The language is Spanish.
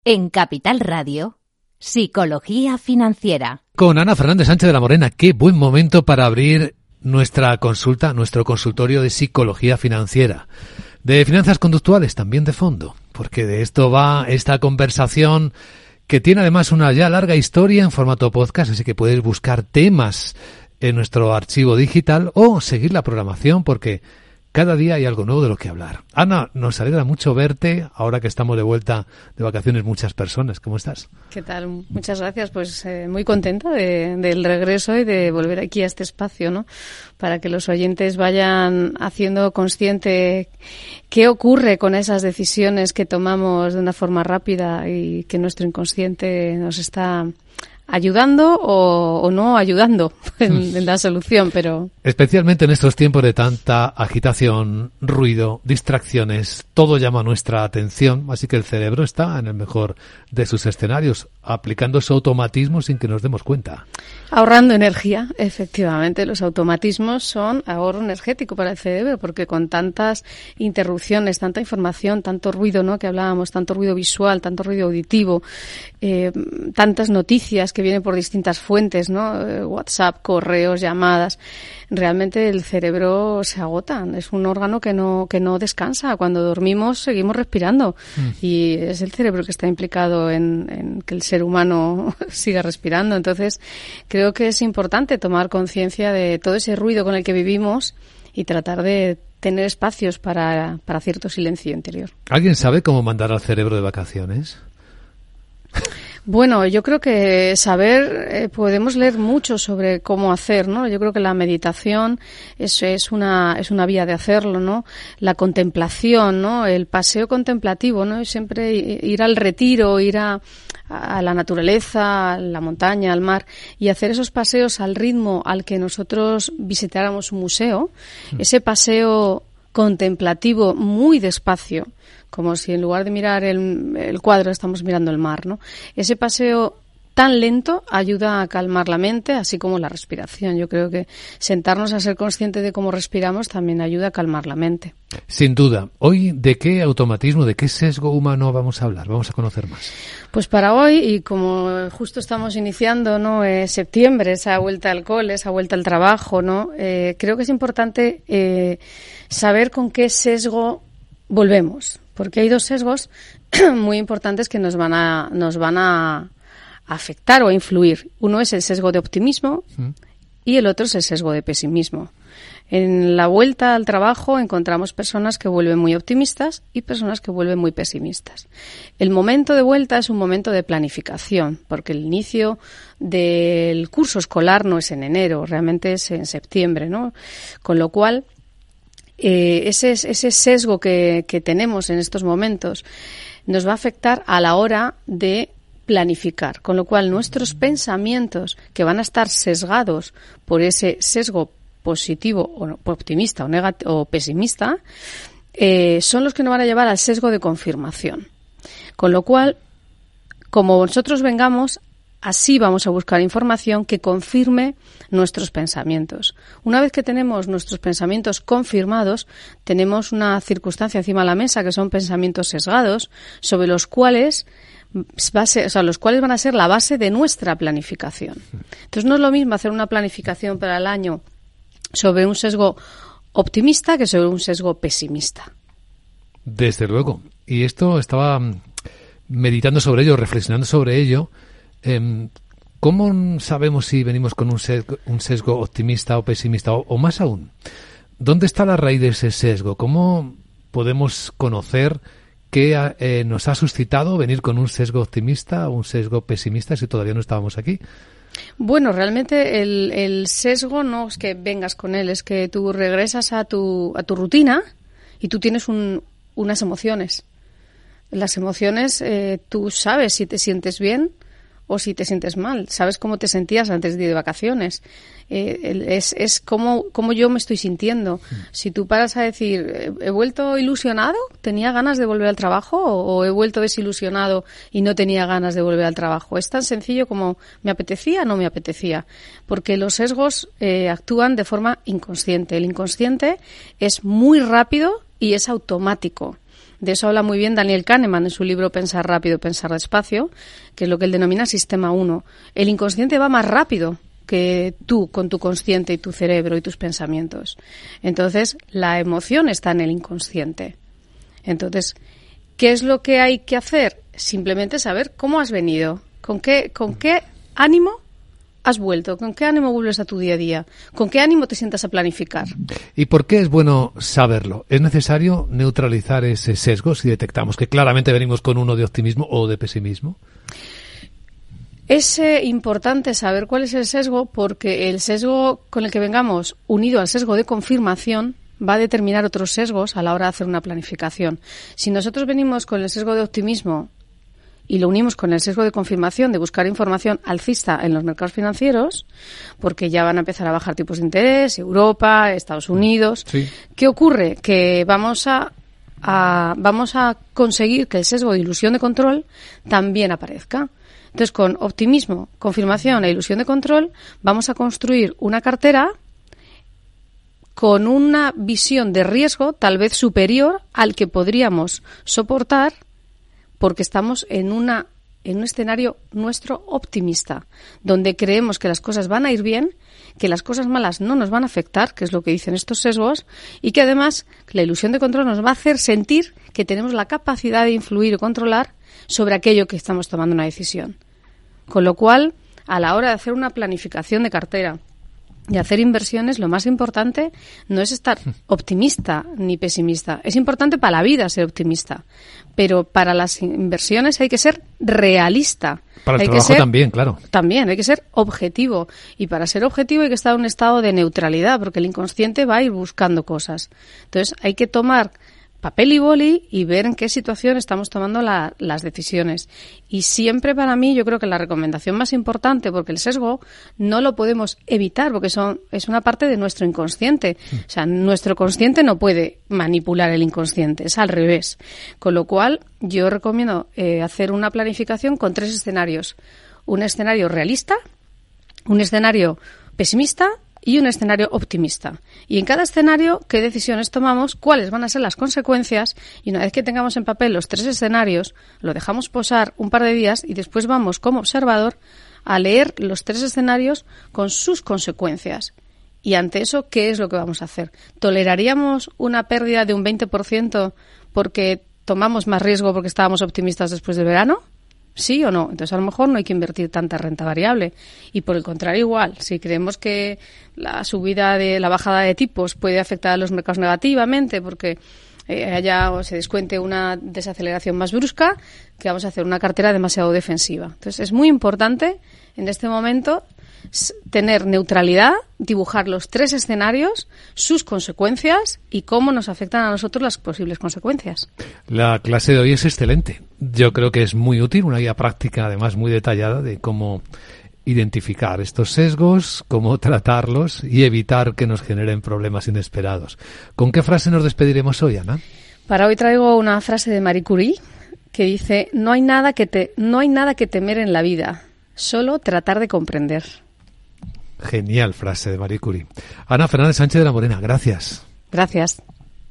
En Capital Radio, Psicología Financiera. Con Ana Fernández Sánchez de la Morena, qué buen momento para abrir nuestra consulta, nuestro consultorio de Psicología Financiera. De finanzas conductuales, también de fondo, porque de esto va esta conversación que tiene además una ya larga historia en formato podcast, así que puedes buscar temas en nuestro archivo digital o seguir la programación porque cada día hay algo nuevo de lo que hablar. Ana, nos alegra mucho verte ahora que estamos de vuelta de vacaciones muchas personas. ¿Cómo estás? ¿Qué tal? Muchas gracias. Pues muy contenta del regreso y de volver aquí a este espacio, ¿no? Para que los oyentes vayan haciendo consciente qué ocurre con esas decisiones que tomamos de una forma rápida y que nuestro inconsciente nos está ayudando o no ayudando en la solución, pero... Especialmente en estos tiempos de tanta agitación, ruido, distracciones, todo llama nuestra atención, así que el cerebro está en el mejor de sus escenarios, aplicando ese automatismo sin que nos demos cuenta. Ahorrando energía, efectivamente, los automatismos son ahorro energético para el cerebro, porque con tantas interrupciones, tanta información, tanto ruido, ¿no?, que hablábamos, tanto ruido visual, tanto ruido auditivo, tantas noticias que vienen por distintas fuentes, ¿no? WhatsApp, correos, llamadas. Realmente el cerebro se agota. Es un órgano que no descansa. Cuando dormimos seguimos respirando y es el cerebro que está implicado en que el ser humano siga respirando. Entonces creo que es importante tomar conciencia de todo ese ruido con el que vivimos y tratar de tener espacios para cierto silencio interior. ¿Alguien sabe cómo mandar al cerebro de vacaciones? Bueno, yo creo que podemos leer mucho sobre cómo hacer, ¿no? Yo creo que la meditación es una vía de hacerlo, ¿no? La contemplación, ¿no? El paseo contemplativo, ¿no? Y siempre ir al retiro, ir a la naturaleza, a la montaña, al mar, y hacer esos paseos al ritmo al que nosotros visitáramos un museo, ese paseo contemplativo muy despacio, como si en lugar de mirar el cuadro estamos mirando el mar, ¿no? Ese paseo tan lento ayuda a calmar la mente, así como la respiración. Yo creo que sentarnos a ser conscientes de cómo respiramos también ayuda a calmar la mente. Sin duda. Hoy, ¿de qué automatismo, de qué sesgo humano vamos a hablar? Vamos a conocer más. Pues para hoy, y como justo estamos iniciando, ¿no?, septiembre, esa vuelta al cole, esa vuelta al trabajo, ¿no? Creo que es importante saber con qué sesgo volvemos, porque hay dos sesgos muy importantes que nos van a afectar o a influir. Uno es el sesgo de optimismo y el otro es el sesgo de pesimismo. En la vuelta al trabajo encontramos personas que vuelven muy optimistas y personas que vuelven muy pesimistas. El momento de vuelta es un momento de planificación, porque el inicio del curso escolar no es en enero, realmente es en septiembre, ¿no? Con lo cual, ese sesgo que tenemos en estos momentos nos va a afectar a la hora de planificar, con lo cual nuestros pensamientos, que van a estar sesgados por ese sesgo positivo o optimista o pesimista, son los que nos van a llevar al sesgo de confirmación. Con lo cual, como nosotros vengamos, así vamos a buscar información que confirme nuestros pensamientos. Una vez que tenemos nuestros pensamientos confirmados, tenemos una circunstancia encima de la mesa que son pensamientos sesgados, sobre los cuales los cuales van a ser la base de nuestra planificación. Entonces no es lo mismo hacer una planificación para el año sobre un sesgo optimista que sobre un sesgo pesimista. Desde luego. Y esto estaba meditando sobre ello, reflexionando sobre ello. ¿Cómo sabemos si venimos con un sesgo optimista o pesimista? O más aún, ¿dónde está la raíz de ese sesgo? ¿Cómo podemos conocer qué nos ha suscitado venir con un sesgo optimista o un sesgo pesimista si todavía no estábamos aquí? Bueno, realmente el sesgo no es que vengas con él, es que tú regresas a tu rutina y tú tienes unas emociones. Las emociones, tú sabes si te sientes bien o si te sientes mal. Sabes cómo te sentías antes de ir de vacaciones. Es cómo yo me estoy sintiendo. Si tú paras a decir, ¿he vuelto ilusionado? ¿Tenía ganas de volver al trabajo? ¿O he vuelto desilusionado y no tenía ganas de volver al trabajo? Es tan sencillo como ¿me apetecía o no me apetecía? Porque los sesgos actúan de forma inconsciente. El inconsciente es muy rápido y es automático. De eso habla muy bien Daniel Kahneman en su libro Pensar rápido, pensar despacio, que es lo que él denomina sistema 1. El inconsciente va más rápido que tú con tu consciente y tu cerebro y tus pensamientos. Entonces, la emoción está en el inconsciente. Entonces, ¿qué es lo que hay que hacer? Simplemente saber cómo has venido, con qué ánimo has vuelto, con qué ánimo vuelves a tu día a día, con qué ánimo te sientas a planificar. ¿Y por qué es bueno saberlo? ¿Es necesario neutralizar ese sesgo si detectamos que claramente venimos con uno de optimismo o de pesimismo? Es importante saber cuál es el sesgo, porque el sesgo con el que vengamos unido al sesgo de confirmación va a determinar otros sesgos a la hora de hacer una planificación. Si nosotros venimos con el sesgo de optimismo y lo unimos con el sesgo de confirmación de buscar información alcista en los mercados financieros, porque ya van a empezar a bajar tipos de interés, Europa, Estados Unidos, sí. ¿Qué ocurre? Que vamos a conseguir que el sesgo de ilusión de control también aparezca. Entonces, con optimismo, confirmación e ilusión de control, vamos a construir una cartera con una visión de riesgo tal vez superior al que podríamos soportar, porque estamos en un escenario nuestro optimista, donde creemos que las cosas van a ir bien, que las cosas malas no nos van a afectar, que es lo que dicen estos sesgos, y que además la ilusión de control nos va a hacer sentir que tenemos la capacidad de influir o controlar sobre aquello que estamos tomando una decisión. Con lo cual, a la hora de hacer una planificación de cartera y hacer inversiones, lo más importante no es estar optimista ni pesimista. Es importante para la vida ser optimista, pero para las inversiones hay que ser realista. Para el trabajo también, claro. También hay que ser objetivo. Y para ser objetivo hay que estar en un estado de neutralidad, porque el inconsciente va a ir buscando cosas. Entonces hay que tomar papel y boli y ver en qué situación estamos tomando las decisiones. Y siempre para mí yo creo que la recomendación más importante, porque el sesgo no lo podemos evitar, porque es una parte de nuestro inconsciente. O sea, nuestro consciente no puede manipular el inconsciente, es al revés. Con lo cual yo recomiendo hacer una planificación con 3 escenarios. Un escenario realista, un escenario pesimista y un escenario optimista. Y en cada escenario, qué decisiones tomamos, cuáles van a ser las consecuencias, y una vez que tengamos en papel los 3 escenarios, lo dejamos posar un par de días y después vamos como observador a leer los 3 escenarios con sus consecuencias. Y ante eso, ¿qué es lo que vamos a hacer? ¿Toleraríamos una pérdida de un 20% porque tomamos más riesgo porque estábamos optimistas después del verano? ¿Sí o no? Entonces, a lo mejor no hay que invertir tanta renta variable. Y por el contrario, igual, si creemos que la bajada de tipos puede afectar a los mercados negativamente porque haya o se descuente una desaceleración más brusca, que vamos a hacer una cartera demasiado defensiva. Entonces, es muy importante en este momento tener neutralidad, dibujar los 3 escenarios, sus consecuencias y cómo nos afectan a nosotros las posibles consecuencias. La clase de hoy es excelente. Yo creo que es muy útil, una guía práctica además muy detallada de cómo identificar estos sesgos, cómo tratarlos y evitar que nos generen problemas inesperados. ¿Con qué frase nos despediremos hoy, Ana? Para hoy traigo una frase de Marie Curie que dice: no hay nada que temer en la vida, solo tratar de comprender. Genial frase de Marie Curie. Ana Fernández Sánchez de la Morena, gracias. Gracias.